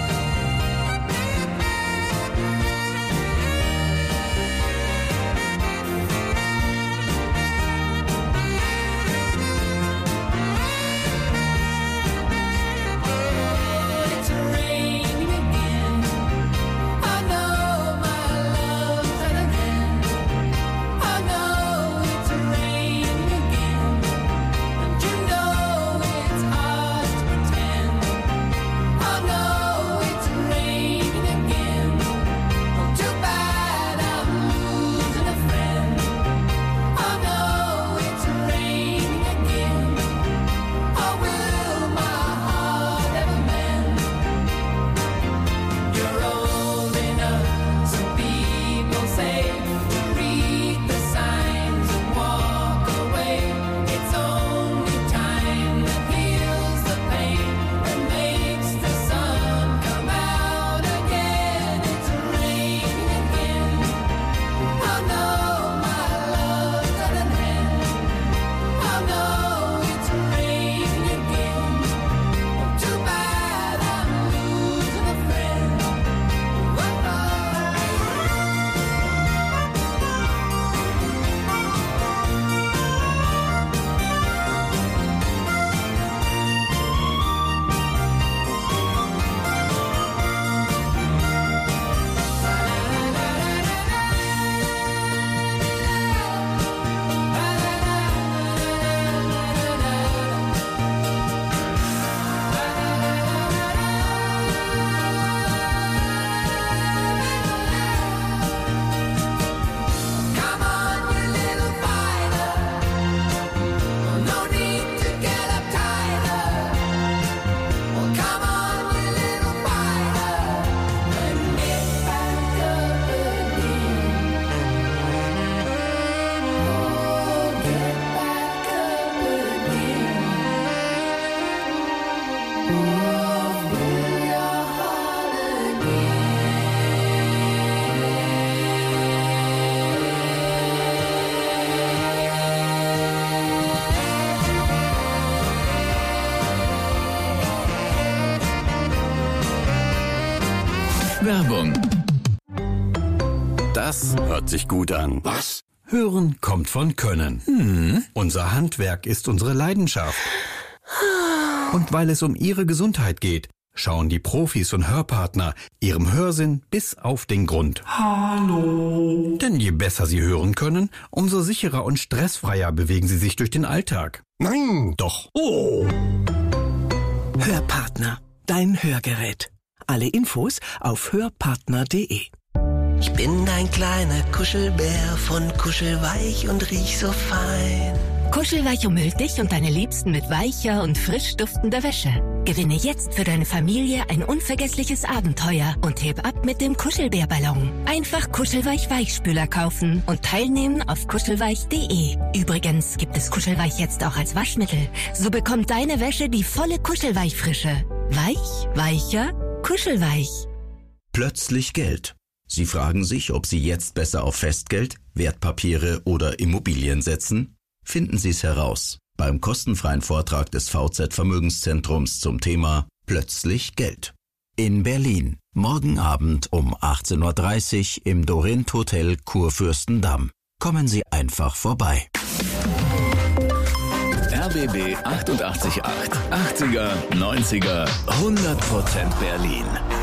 Werbung. Das hört sich gut an. Was? Hören kommt von Können. Hm. Unser Handwerk ist unsere Leidenschaft. Und weil es um Ihre Gesundheit geht, schauen die Profis und Hörpartner Ihrem Hörsinn bis auf den Grund. Hallo. Denn je besser Sie hören können, umso sicherer und stressfreier bewegen Sie sich durch den Alltag. Nein. Doch. Oh. Hörpartner, dein Hörgerät. Alle Infos auf hörpartner punkt de. Ich bin dein kleiner Kuschelbär, von Kuschelweich und riech so fein. Kuschelweich umhüllt dich und deine Liebsten mit weicher und frisch duftender Wäsche. Gewinne jetzt für deine Familie ein unvergessliches Abenteuer und heb ab mit dem Kuschelbärballon. Einfach Kuschelweich Weichspüler kaufen und teilnehmen auf kuschelweich punkt de. Übrigens gibt es Kuschelweich jetzt auch als Waschmittel. So bekommt deine Wäsche die volle Kuschelweichfrische. Weich, weicher, kuschelweich. Plötzlich Geld. Sie fragen sich, ob Sie jetzt besser auf Festgeld, Wertpapiere oder Immobilien setzen? Finden Sie es heraus beim kostenfreien Vortrag des V Z Vermögenszentrums zum Thema Plötzlich Geld. In Berlin, morgen Abend um achtzehn Uhr dreißig im Dorint Hotel Kurfürstendamm. Kommen Sie einfach vorbei. R B B achtundachtzig Komma acht. achtziger, neunziger, hundert Prozent Berlin.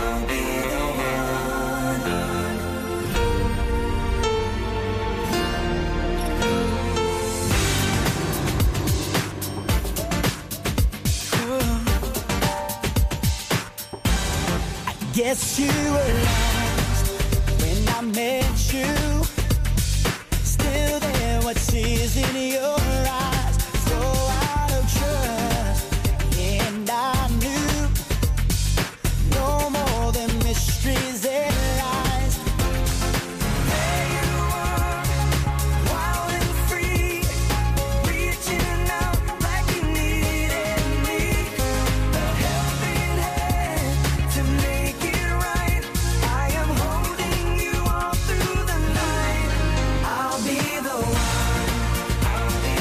Guess you were lost when I met you. Still there, what sees in your eyes? So out of trust, and I knew no more than mysteries and lies. There you are, wild and free, reaching out like you needed me. A helping hand to make it right. I am holding you all through the night. I'll be the one. I'll be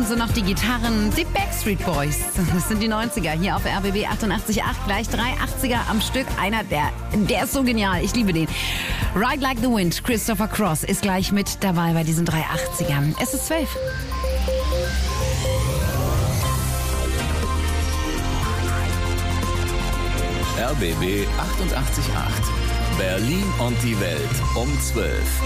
so noch die Gitarren, die Backstreet Boys. Das sind die neunziger hier auf R B B achtundachtzig Komma acht. Gleich drei achtziger am Stück. Einer, der, der ist so genial. Ich liebe den. Ride Like the Wind, Christopher Cross, ist gleich mit dabei bei diesen drei achtzigern. Es ist zwölf. R B B achtundachtzig Komma acht. Berlin und die Welt um zwölf.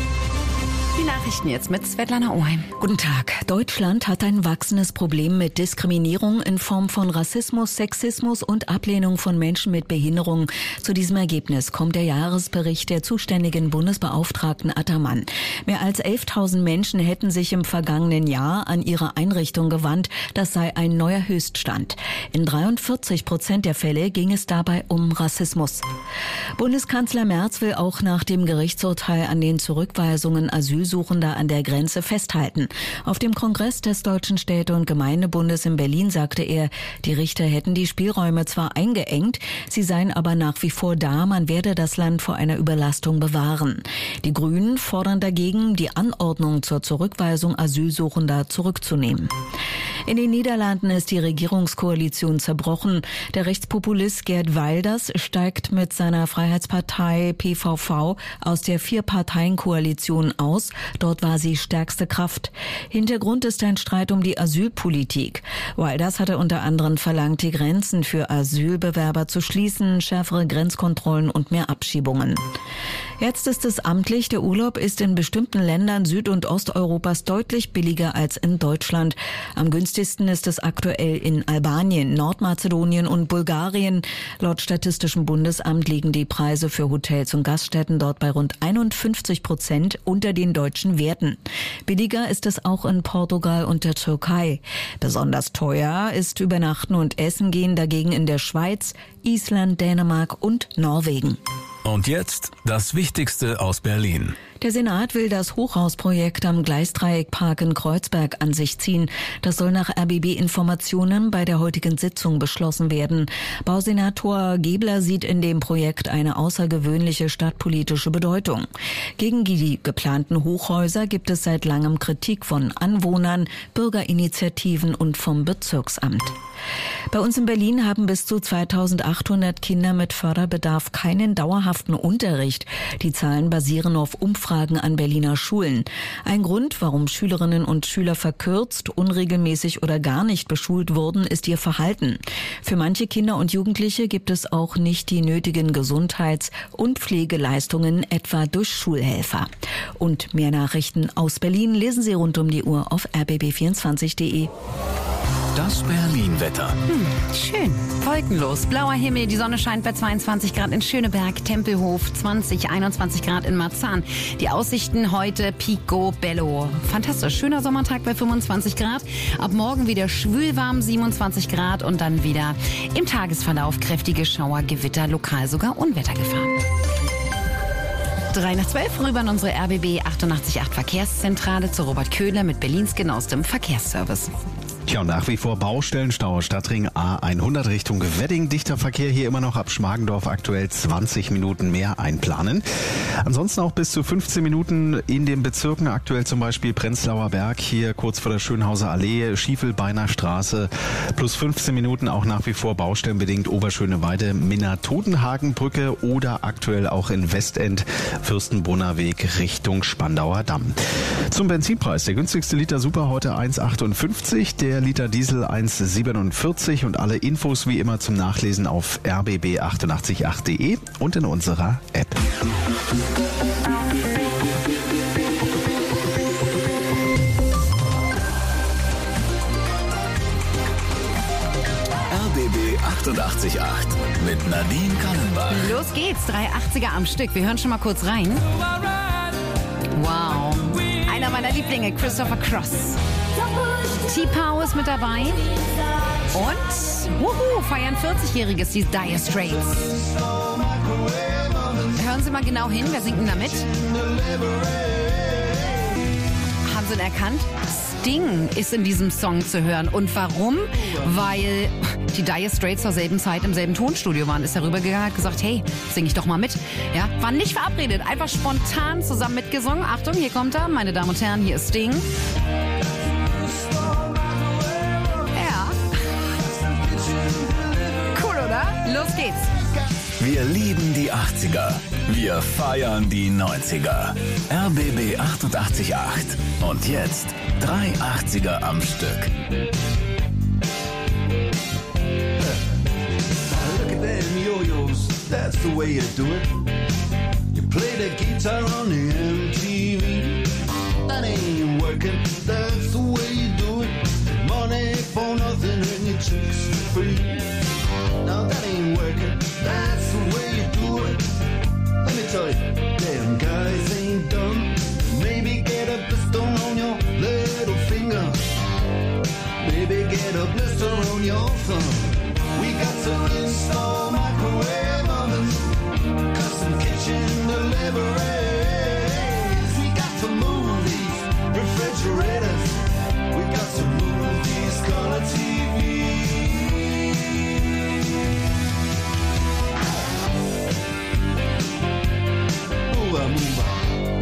Die Nachrichten jetzt mit Svetlana Oheim. Guten Tag. Deutschland hat ein wachsendes Problem mit Diskriminierung in Form von Rassismus, Sexismus und Ablehnung von Menschen mit Behinderung. Zu diesem Ergebnis kommt der Jahresbericht der zuständigen Bundesbeauftragten Attermann. Mehr als elftausend Menschen hätten sich im vergangenen Jahr an ihre Einrichtung gewandt. Das sei ein neuer Höchststand. In dreiundvierzig Prozent der Fälle ging es dabei um Rassismus. Bundeskanzler Merz will auch nach dem Gerichtsurteil an den Zurückweisungen Asylsuchender an der Grenze festhalten. Auf dem Kongress des Deutschen Städte- und Gemeindebundes in Berlin sagte er, die Richter hätten die Spielräume zwar eingeengt, sie seien aber nach wie vor da, man werde das Land vor einer Überlastung bewahren. Die Grünen fordern dagegen, die Anordnung zur Zurückweisung Asylsuchender zurückzunehmen. In den Niederlanden ist die Regierungskoalition zerbrochen. Der Rechtspopulist Geert Wilders steigt mit seiner Freiheitspartei P V V aus der Vier-Parteien-Koalition aus. Dort war sie stärkste Kraft. Hintergrund ist ein Streit um die Asylpolitik. Wilders hatte unter anderem verlangt, die Grenzen für Asylbewerber zu schließen, schärfere Grenzkontrollen und mehr Abschiebungen. Jetzt ist es amtlich, der Urlaub ist in bestimmten Ländern Süd- und Osteuropas deutlich billiger als in Deutschland. Am günstigsten ist es aktuell in Albanien, Nordmazedonien und Bulgarien. Laut Statistischem Bundesamt liegen die Preise für Hotels und Gaststätten dort bei rund einundfünfzig Prozent unter den deutschen Werten. Billiger ist es auch in Portugal und der Türkei. Besonders teuer ist Übernachten und Essen gehen dagegen in der Schweiz, Island, Dänemark und Norwegen. Und jetzt das Wichtigste aus Berlin. Der Senat will das Hochhausprojekt am Gleisdreieckpark in Kreuzberg an sich ziehen. Das soll nach R B B-Informationen bei der heutigen Sitzung beschlossen werden. Bausenator Gebler sieht in dem Projekt eine außergewöhnliche stadtpolitische Bedeutung. Gegen die geplanten Hochhäuser gibt es seit langem Kritik von Anwohnern, Bürgerinitiativen und vom Bezirksamt. Bei uns in Berlin haben bis zu zweitausendachthundert Kinder mit Förderbedarf keinen dauerhaften Unterricht. Die Zahlen basieren auf Umfragen an Berliner Schulen. Ein Grund, warum Schülerinnen und Schüler verkürzt, unregelmäßig oder gar nicht beschult wurden, ist ihr Verhalten. Für manche Kinder und Jugendliche gibt es auch nicht die nötigen Gesundheits- und Pflegeleistungen, etwa durch Schulhelfer. Und mehr Nachrichten aus Berlin lesen Sie rund um die Uhr auf r b b vierundzwanzig punkt de. Das Berlin-Wetter. Hm, schön. Wolkenlos. Blauer Himmel. Die Sonne scheint bei zweiundzwanzig Grad in Schöneberg, Tempelhof, zwanzig, einundzwanzig Grad in Marzahn. Die Aussichten heute Picobello. Fantastisch. Schöner Sommertag bei fünfundzwanzig Grad. Ab morgen wieder schwülwarm, siebenundzwanzig Grad und dann wieder im Tagesverlauf kräftige Schauer, Gewitter, lokal sogar Unwettergefahr. Drei nach zwölf rüber in unsere R B B achtundachtzig Komma acht Verkehrszentrale zu Robert Köhler mit Berlins genauestem Verkehrsservice. Tja, und nach wie vor Baustellenstau, Stadtring A hundert Richtung Wedding. Dichter Verkehr hier immer noch ab Schmargendorf, aktuell zwanzig Minuten mehr einplanen. Ansonsten auch bis zu fünfzehn Minuten in den Bezirken, aktuell zum Beispiel Prenzlauer Berg, hier kurz vor der Schönhauser Allee, Schiefelbeiner Straße, plus fünfzehn Minuten auch nach wie vor baustellenbedingt Oberschöneweide, Minna-Totenhagenbrücke oder aktuell auch in Westend, Fürstenbrunner Weg Richtung Spandauer Damm. Zum Benzinpreis, der günstigste Liter Super heute eins Komma achtundfünfzig, der Liter Diesel eins Komma siebenundvierzig und alle Infos wie immer zum Nachlesen auf r b b achtundachtzig Komma acht punkt de und in unserer App. R B B achtundachtzig Komma acht mit Nadine Kannenbach. Los geht's, drei achtziger am Stück. Wir hören schon mal kurz rein. Wow, einer meiner Lieblinge, Christopher Cross. T-Pow ist mit dabei. Und, wuhu, feiern vierzigjähriges, die Dire Straits. Hören Sie mal genau hin, wer singt denn da mit? Haben Sie ihn erkannt? Sting ist in diesem Song zu hören. Und warum? Weil die Dire Straits zur selben Zeit im selben Tonstudio waren. Ist darüber gegangen, hat gesagt, hey, sing ich doch mal mit. Ja, waren nicht verabredet, einfach spontan zusammen mitgesungen. Achtung, hier kommt er, meine Damen und Herren, hier ist Sting. Cool, oder? Los geht's. Wir lieben die achtziger. Wir feiern die neunziger. R B B achtundachtzig Komma acht. Und jetzt drei achtziger am Stück. Look at them yo-yos, that's the way you do it. You play the guitar on the M T V. That ain't working, that's the way you do it. Money for nothing and your chicks for free. Now that ain't working, that's the way you do it. Let me tell you, damn guys ain't dumb. Maybe get a blister on your little finger. Maybe get a blister on your thumb. We got to install microwave ovens, custom kitchen deliveries. We got to move these refrigerators. We got to move these color T Vs. Move on, move on.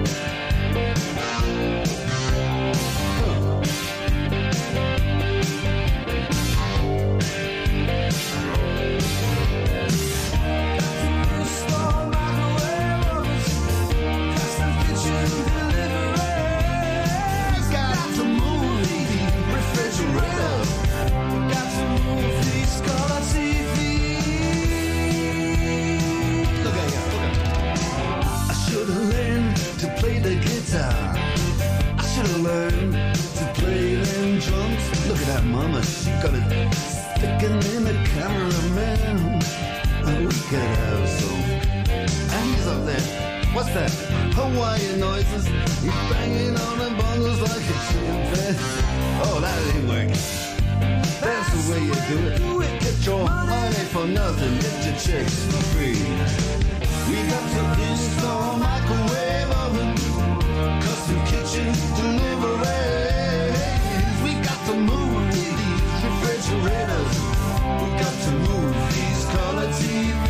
Mama, she got it sticking in the cameraman. Oh, we could have some. And he's up there. What's that? Hawaiian noises. He's banging on the bongos like a chimpanzee. Oh, that ain't working. That's the way you do it. Get your money for nothing. Get your chicks for free. We got to install microwave oven, custom kitchen deliveries. We got to move refrigerators. We got to move these color T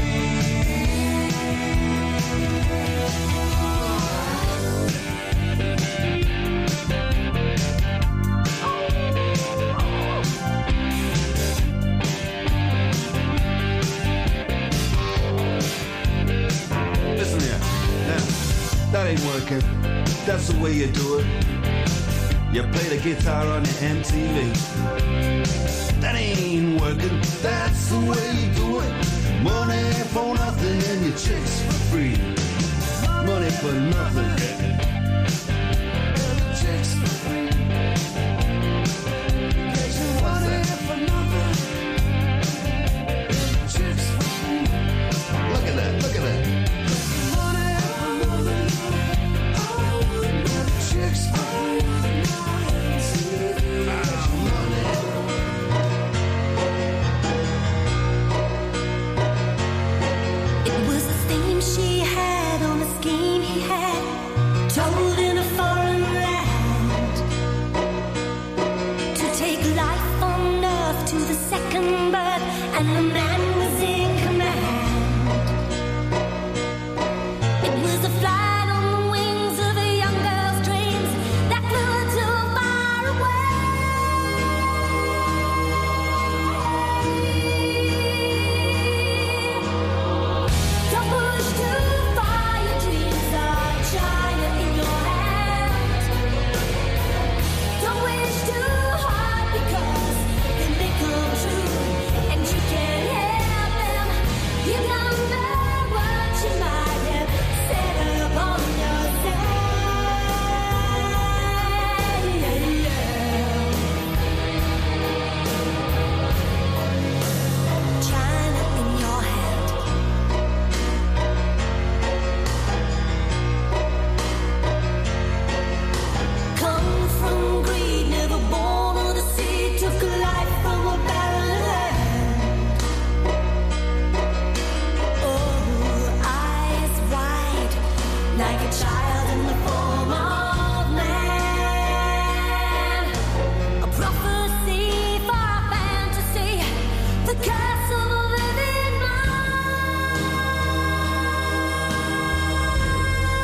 Listen here, now, that ain't working. That's the way you do it. You play the guitar on the M T V. That ain't working, that's the way you do it. Money for nothing and your chicks for free. Money for nothing